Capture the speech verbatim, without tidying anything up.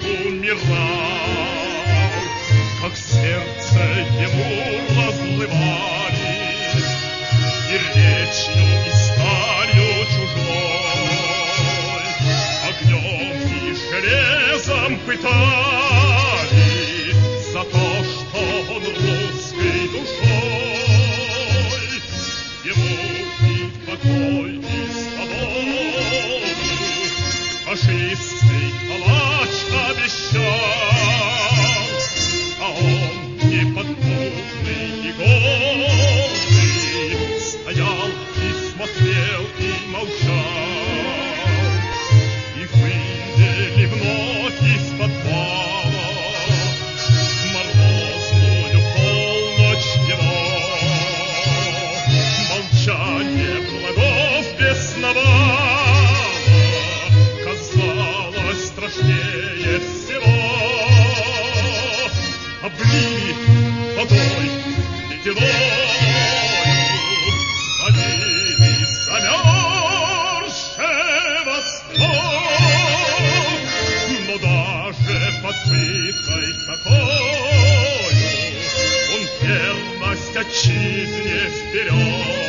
умирал, как сердце ему разлывались, и речью, и сталью чужой, огнем и железом пытали за то, что он русской душой. Ему и покой, и свободу фашистский палач обещал, а он неподкупный и гордый стоял и смотрел и молчал. И выйдели вновь из подвала морозную полночь его. Молчание врагов бесновало казалось страшнее всего. Облили водой ледяной, спалили замерзший Восток. Но даже под пыткой такой он верность отчизне вперед.